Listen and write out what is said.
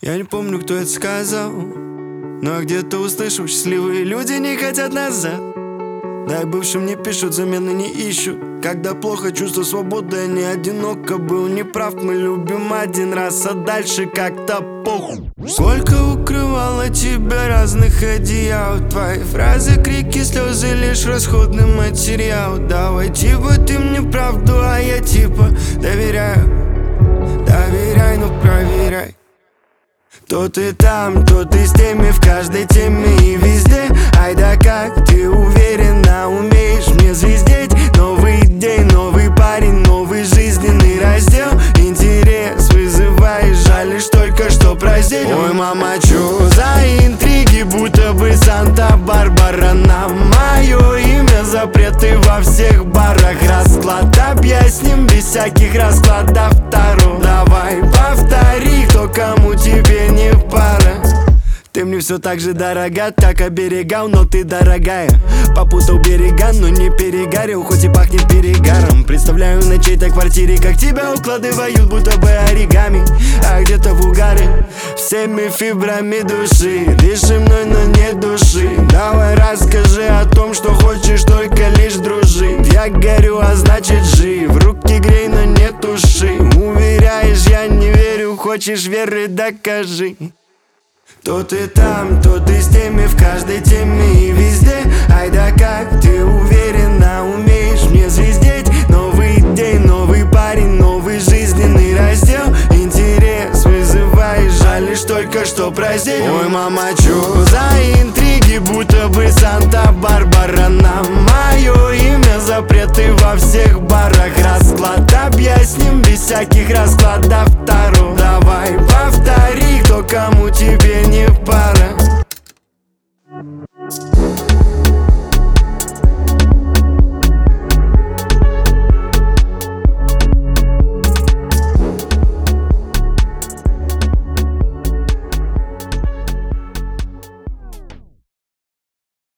Я не помню, кто это сказал, но где-то услышал: счастливые люди не хотят назад. Да и бывшим не пишут, замены не ищут. Когда плохо, чувство свободы, а не одиноко. Был неправ, мы любим один раз, а дальше как-то похуй. Сколько укрывало тебя разных одеял. Твои фразы, крики, слезы, лишь расходный материал. Давай типа ты мне правду, а я типа доверяю. Доверяй, но проверяй. То ты там, то ты с теми, в каждой теме и везде. Ай да как ты уверенно умеешь мне звездеть. Новый день, новый парень, новый жизненный раздел. Интерес вызываешь, жаль лишь только что праздник. Ой, мама, чё за интриги, будто бы Санта-Барбара. На мое имя запреты во всех барах. Расклад объясним без всяких раскладов Таро. Давай повтори, кто кому тебе не пара. Ты мне все так же дорога, так оберегал, но ты дорогая. Попутал берега, но не перегорел, хоть и пахнет перегаром. Представляю на чьей-то квартире, как тебя укладывают, будто бы оригами. А где-то в угаре, всеми фибрами души. Дыши мной, но нет души. Давай расскажи о том, что хочешь только лишь дружить. Я горю, а значит жив. Руки грей, но нет уши. Уверяешь, я не верю, хочешь веры, докажи. То ты там, то ты с теми, в каждой теме и везде. Ай да как ты уверенно умеешь мне звездеть. Новый день, новый парень, новый жизненный раздел. Интерес вызываешь, жаль лишь только что праздник. Ой, мама, чё за интриги, будто бы Санта-Барбара. На мое имя запреты во всех барах. Расклад объясним без всяких раскладов Таро. Давай повтори,